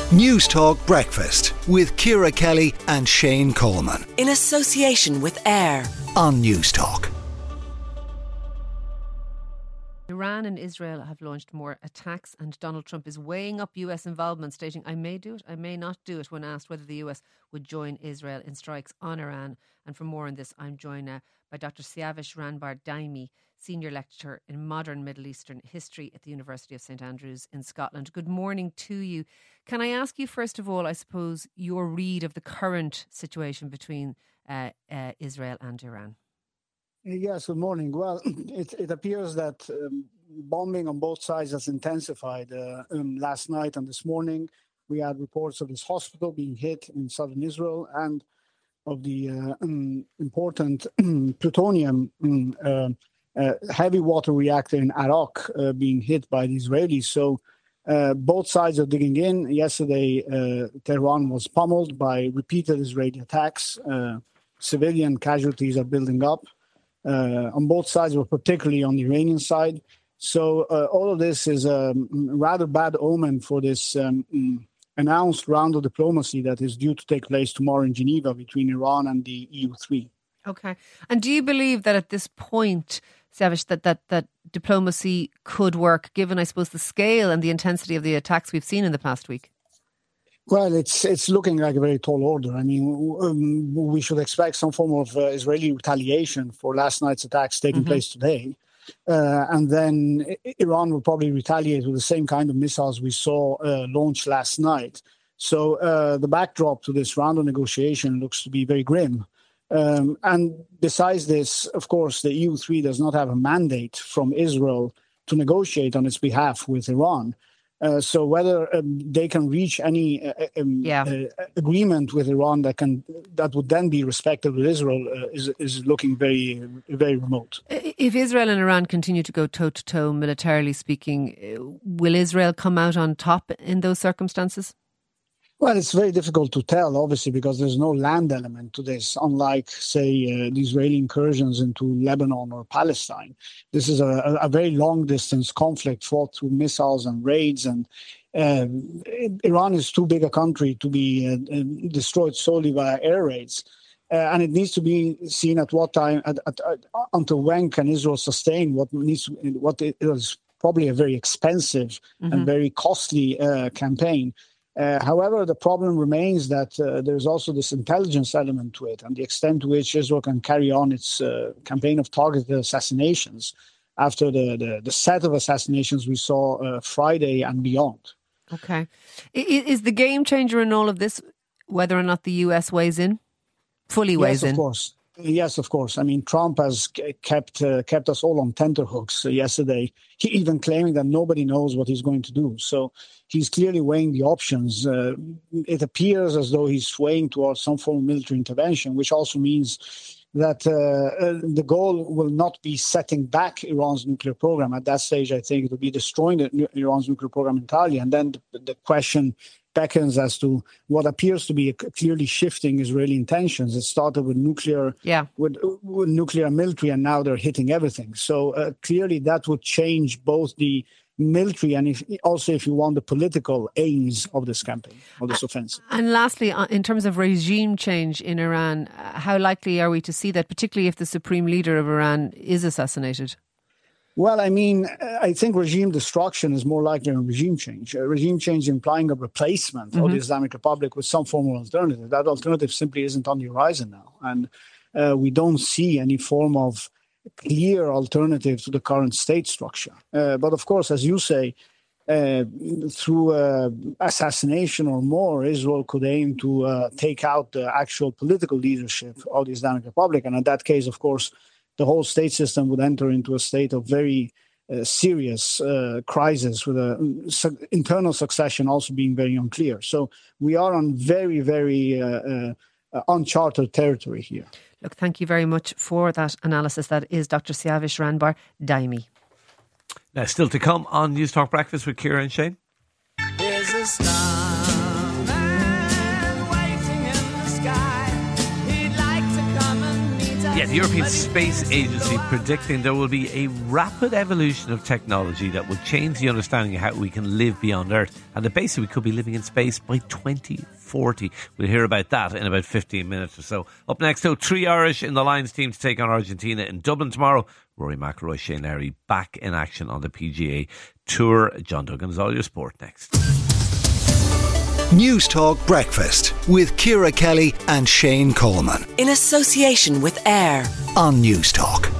News Talk Breakfast with Ciara Kelly and Shane Coleman. In association with AIR On News Talk. Iran and Israel have launched more attacks, and Donald Trump is weighing up US involvement, stating, "I may do it, I may not do it," when asked whether the US would join Israel in strikes on Iran. And for more on this, I'm joined now by Dr. Siavish Ranbar Daimi, Senior Lecturer in Modern Middle Eastern History at the University of St Andrews in Scotland. Good morning to you. Can I ask you, first of all, I suppose, your read of the current situation between Israel and Iran? Yes, good morning. Well, it appears that bombing on both sides has intensified last night and this morning. We had reports of this hospital being hit in southern Israel and of the important plutonium heavy water reactor in Arak being hit by the Israelis. So both sides are digging in. Yesterday, Tehran was pummeled by repeated Israeli attacks. Civilian casualties are building up on both sides, but particularly on the Iranian side. So all of this is a rather bad omen for this announced round of diplomacy that is due to take place tomorrow in Geneva between Iran and the EU3. Okay. And do you believe that at this point, Siavish, that diplomacy could work, given, I suppose, the scale and the intensity of the attacks we've seen in the past week? Well, it's looking like a very tall order. I mean, we should expect some form of Israeli retaliation for last night's attacks taking place today. And then Iran will probably retaliate with the same kind of missiles we saw launched last night. So the backdrop to this round of negotiation looks to be very grim. And besides this, of course, the EU3 does not have a mandate from Israel to negotiate on its behalf with Iran. So whether they can reach any agreement with Iran that would then be respected with Israel is looking very, very remote. If Israel and Iran continue to go toe-to-toe militarily speaking, will Israel come out on top in those circumstances? Well, it's very difficult to tell, obviously, because there's no land element to this, unlike, say, the Israeli incursions into Lebanon or Palestine. This is a very long-distance conflict fought through missiles and raids, and Iran is too big a country to be destroyed solely via air raids. And it needs to be seen at what time, until when can Israel sustain what is probably a very expensive and very costly campaign. However, the problem remains that there's also this intelligence element to it, and the extent to which Israel can carry on its campaign of targeted assassinations after the set of assassinations we saw Friday and beyond. Okay. Is the game changer in all of this whether or not the US weighs in? Fully weighs in? Yes, of course. Yes, of course. I mean, Trump has kept us all on tenterhooks yesterday. He even claiming that nobody knows what he's going to do. So he's clearly weighing the options. It appears as though he's swaying towards some form of military intervention, which also means that the goal will not be setting back Iran's nuclear program. At that stage, I think it will be destroying Iran's nuclear program entirely. And then the question beckons as to what appears to be clearly shifting Israeli intentions. It started with nuclear, with nuclear military, and now they're hitting everything. So clearly that would change both the military and if you want, the political aims of this campaign, of this offensive. And lastly, in terms of regime change in Iran, how likely are we to see that, particularly if the supreme leader of Iran is assassinated? Well, I mean, I think regime destruction is more likely than regime change. Regime change implying a replacement of the Islamic Republic with some form of alternative. That alternative simply isn't on the horizon now. And we don't see any form of clear alternative to the current state structure. But of course, as you say, through assassination or more, Israel could aim to take out the actual political leadership of the Islamic Republic. And in that case, of course, the whole state system would enter into a state of very serious crisis, with internal succession also being very unclear. So we are on very, very uncharted territory here. Look, thank you very much for that analysis. That is Dr. Siavish Ranbar Daimi. Now, still to come on News Talk Breakfast with Ciara and Shane. There's a starman waiting in the sky. He'd like to come and meet us. Yeah, the European Space Agency predicting there will be a rapid evolution of technology that will change the understanding of how we can live beyond Earth, and that basically we could be living in space by 2040. We'll hear about that in about 15 minutes or so. Up next, though, 3 Irish in the Lions team to take on Argentina in Dublin tomorrow. Rory McIlroy, Shane Lowry back in action on the PGA Tour. John Duggan's All Your Sport next. News Talk Breakfast with Ciara Kelly and Shane Coleman In association with AIR on News Talk.